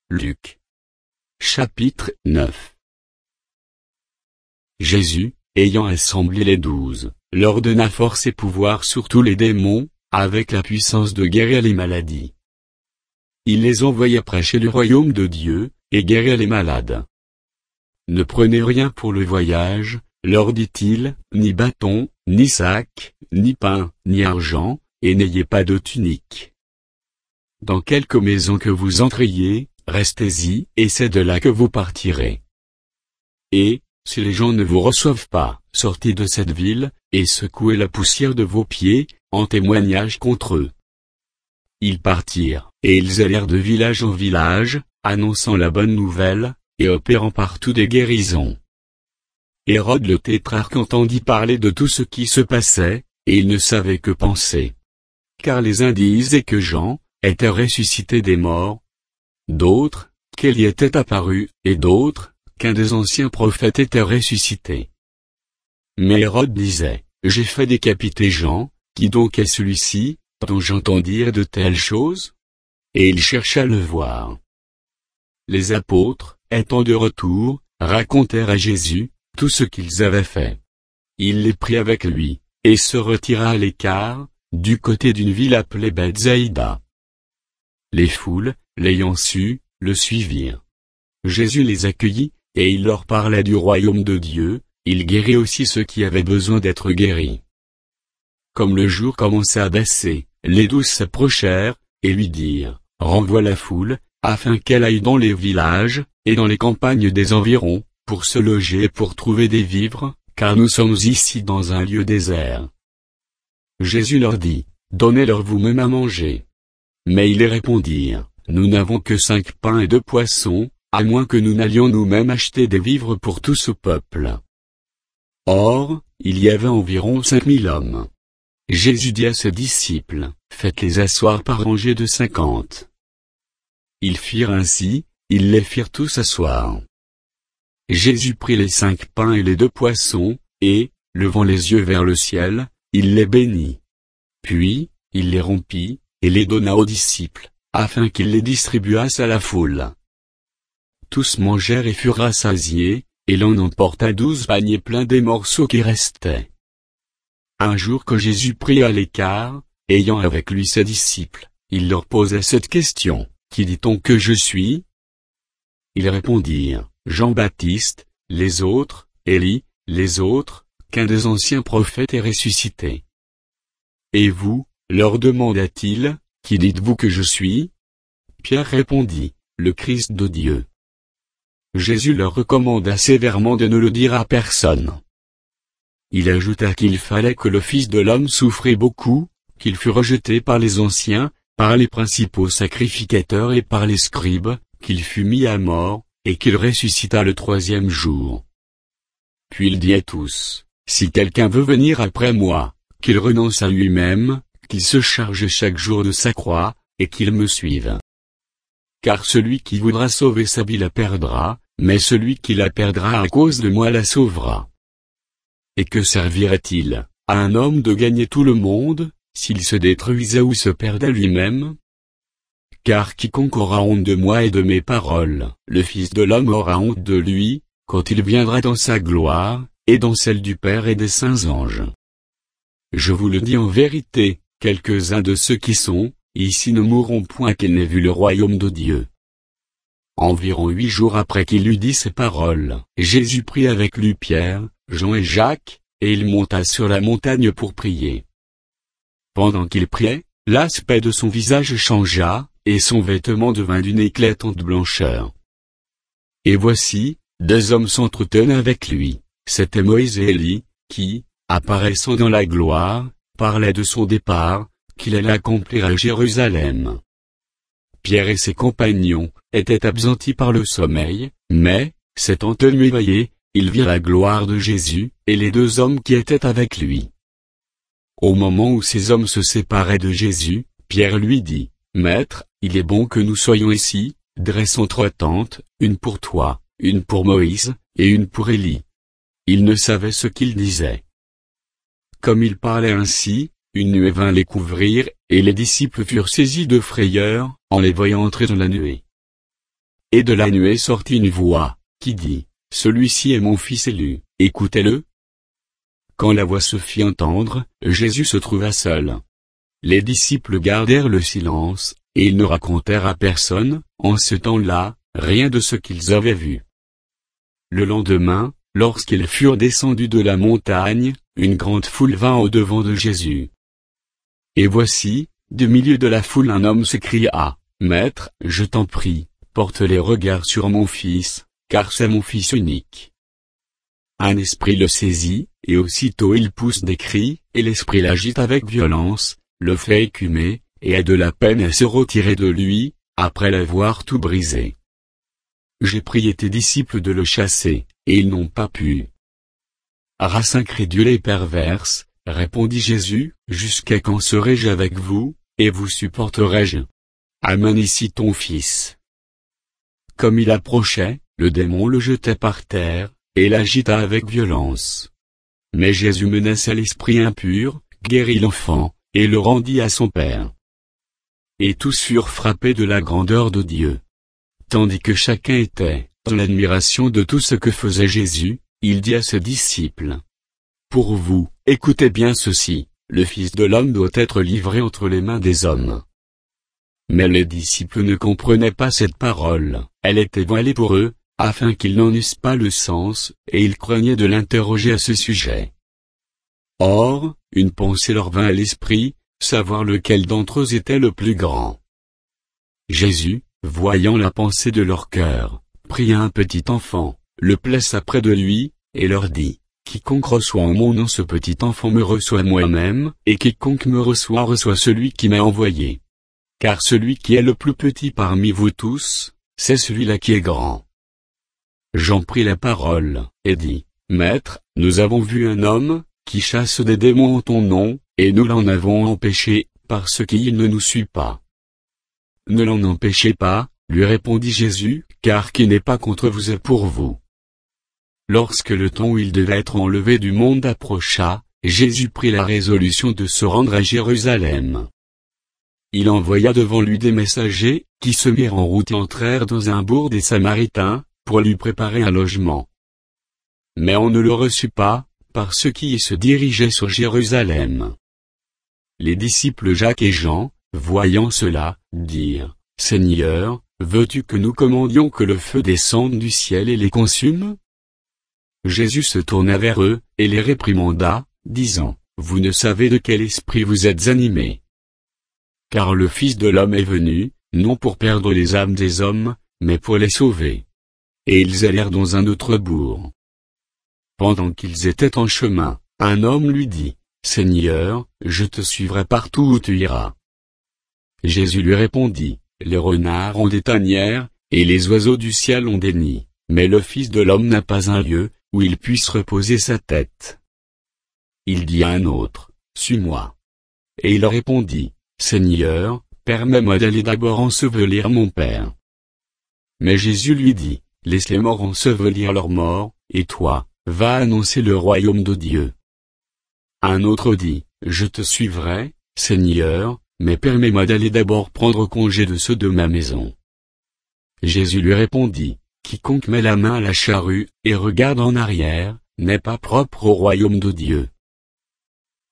Luc. Chapitre 9. Jésus, ayant assemblé les 12, leur donna force et pouvoir sur tous les démons, avec la puissance de guérir les maladies. Il les envoya prêcher le royaume de Dieu, et guérir les malades. Ne prenez rien pour le voyage, leur dit-il, ni bâton, ni sac, ni pain, ni argent, et n'ayez pas de tunique. Dans quelque maison que vous entriez, restez-y, et c'est de là que vous partirez. Et, si les gens ne vous reçoivent pas, sortez de cette ville, et secouez la poussière de vos pieds, en témoignage contre eux. Ils partirent, et ils allèrent de village en village, annonçant la bonne nouvelle, et opérant partout des guérisons. Hérode le tétrarque entendit parler de tout ce qui se passait, et il ne savait que penser. Car les uns disaient que Jean était ressuscité des morts, d'autres, qu'Élie était apparu, et d'autres, qu'un des anciens prophètes était ressuscité. Mais Hérode disait, j'ai fait décapiter Jean, qui donc est celui-ci, dont j'entends dire de telles choses? Et il chercha à le voir. Les apôtres, étant de retour, racontèrent à Jésus tout ce qu'ils avaient fait. Il les prit avec lui, et se retira à l'écart, du côté d'une ville appelée Bethsaïda. Les foules, l'ayant su, le suivirent. Jésus les accueillit, et il leur parlait du royaume de Dieu, il guérit aussi ceux qui avaient besoin d'être guéris. Comme le jour commençait à baisser, les 12 s'approchèrent, et lui dirent, renvoie la foule, afin qu'elle aille dans les villages, et dans les campagnes des environs, pour se loger et pour trouver des vivres, car nous sommes ici dans un lieu désert. Jésus leur dit, donnez-leur vous-même à manger. Mais ils répondirent, nous n'avons que 5 pains et 2 poissons, à moins que nous n'allions nous-mêmes acheter des vivres pour tout ce peuple. Or, il y avait environ 5000 hommes. Jésus dit à ses disciples, faites-les asseoir par rangées de 50. Ils firent ainsi, ils les firent tous asseoir. Jésus prit les 5 pains et les 2 poissons, et, levant les yeux vers le ciel, il les bénit. Puis, il les rompit, et les donna aux disciples, afin qu'ils les distribuassent à la foule. Tous mangèrent et furent rassasiés, et l'on emporta 12 paniers pleins des morceaux qui restaient. Un jour que Jésus prit à l'écart, ayant avec lui ses disciples, il leur posa cette question, qui dit-on que je suis? Ils répondirent, Jean-Baptiste, les autres, Élie, les autres, qu'un des anciens prophètes est ressuscité. Et vous, leur demanda-t-il, qui dites-vous que je suis? Pierre répondit, le Christ de Dieu. Jésus leur recommanda sévèrement de ne le dire à personne. Il ajouta qu'il fallait que le Fils de l'homme souffrît beaucoup, qu'il fût rejeté par les anciens, par les principaux sacrificateurs et par les scribes, qu'il fût mis à mort, et qu'il ressuscita le 3e jour. Puis il dit à tous, si quelqu'un veut venir après moi, qu'il renonce à lui-même, qu'il se charge chaque jour de sa croix, et qu'il me suive. Car celui qui voudra sauver sa vie la perdra, mais celui qui la perdra à cause de moi la sauvera. Et que servirait-il à un homme de gagner tout le monde, s'il se détruisait ou se perdait lui-même? Car quiconque aura honte de moi et de mes paroles, le Fils de l'homme aura honte de lui, quand il viendra dans sa gloire, et dans celle du Père et des saints anges. Je vous le dis en vérité, quelques-uns de ceux qui sont ici ne mourront point qu'ils n'aient vu le royaume de Dieu. Environ 8 jours après qu'il eut dit ces paroles, Jésus prit avec lui Pierre, Jean et Jacques, et il monta sur la montagne pour prier. Pendant qu'il priait, l'aspect de son visage changea, et son vêtement devint d'une éclatante blancheur. Et voici, 2 hommes s'entretenaient avec lui, c'étaient Moïse et Élie, qui, apparaissant dans la gloire, parlaient de son départ, qu'il allait accomplir à Jérusalem. Pierre et ses compagnons étaient absentis par le sommeil, mais, s'étant tenus éveillés, ils virent la gloire de Jésus, et les 2 hommes qui étaient avec lui. Au moment où ces hommes se séparaient de Jésus, Pierre lui dit, Maître, il est bon que nous soyons ici, dressons 3 tentes, une pour toi, une pour Moïse, et une pour Élie. Il ne savait ce qu'il disait. Comme il parlait ainsi, une nuée vint les couvrir, et les disciples furent saisis de frayeur, en les voyant entrer dans la nuée. et de la nuée sortit une voix, qui dit, « Celui-ci est mon fils élu, écoutez-le. » Quand la voix se fit entendre, Jésus se trouva seul. Les disciples gardèrent le silence, et ils ne racontèrent à personne, en ce temps-là, rien de ce qu'ils avaient vu. Le lendemain, lorsqu'ils furent descendus de la montagne, une grande foule vint au-devant de Jésus. Et voici, du milieu de la foule un homme s'écria, « Maître, je t'en prie, porte les regards sur mon fils, car c'est mon fils unique. » Un esprit le saisit, et aussitôt il pousse des cris, et l'esprit l'agite avec violence, le fait écumer, et a de la peine à se retirer de lui, après l'avoir tout brisé. J'ai prié tes disciples de le chasser, et ils n'ont pas pu. Race incrédule et perverse, répondit Jésus, jusqu'à quand serai-je avec vous, et vous supporterai-je? Amène ici ton fils. Comme il approchait, le démon le jetait par terre, et l'agita avec violence. Mais Jésus menaça l'esprit impur, guérit l'enfant, et le rendit à son père. Et tous furent frappés de la grandeur de Dieu. Tandis que chacun était dans l'admiration de tout ce que faisait Jésus, il dit à ses disciples, « Pour vous, écoutez bien ceci, le Fils de l'homme doit être livré entre les mains des hommes. » Mais les disciples ne comprenaient pas cette parole, elle était voilée pour eux, afin qu'ils n'en eussent pas le sens, et ils craignaient de l'interroger à ce sujet. Or, une pensée leur vint à l'esprit, savoir lequel d'entre eux était le plus grand. Jésus, voyant la pensée de leur cœur, pria un petit enfant, le plaça près de lui, et leur dit, « Quiconque reçoit en mon nom ce petit enfant me reçoit moi-même, et quiconque me reçoit reçoit celui qui m'a envoyé. Car celui qui est le plus petit parmi vous tous, c'est celui-là qui est grand. » Jean prit la parole, et dit, « Maître, nous avons vu un homme, qui chasse des démons en ton nom, et nous l'en avons empêché, parce qu'il ne nous suit pas. » Ne l'en empêchez pas, lui répondit Jésus, car qui n'est pas contre vous est pour vous. Lorsque le temps où il devait être enlevé du monde approcha, Jésus prit la résolution de se rendre à Jérusalem. Il envoya devant lui des messagers, qui se mirent en route et entrèrent dans un bourg des Samaritains, pour lui préparer un logement. Mais on ne le reçut pas, par ceux qui y se dirigeaient sur Jérusalem. Les disciples Jacques et Jean, voyant cela, dirent, « Seigneur, veux-tu que nous commandions que le feu descende du ciel et les consume ?» Jésus se tourna vers eux, et les réprimanda, disant, « Vous ne savez de quel esprit vous êtes animés. Car le Fils de l'homme est venu, non pour perdre les âmes des hommes, mais pour les sauver. » Et ils allèrent dans un autre bourg. Pendant qu'ils étaient en chemin, un homme lui dit, « Seigneur, je te suivrai partout où tu iras. » Jésus lui répondit, « Les renards ont des tanières, et les oiseaux du ciel ont des nids, mais le Fils de l'homme n'a pas un lieu, où il puisse reposer sa tête. » Il dit à un autre, « Suis-moi. » Et il répondit, « Seigneur, permets-moi d'aller d'abord ensevelir mon père. » Mais Jésus lui dit, « Laisse les morts ensevelir leurs morts, et toi, va annoncer le royaume de Dieu. » Un autre dit, « Je te suivrai, Seigneur, mais permets-moi d'aller d'abord prendre congé de ceux de ma maison. » Jésus lui répondit, « Quiconque met la main à la charrue, et regarde en arrière, n'est pas propre au royaume de Dieu.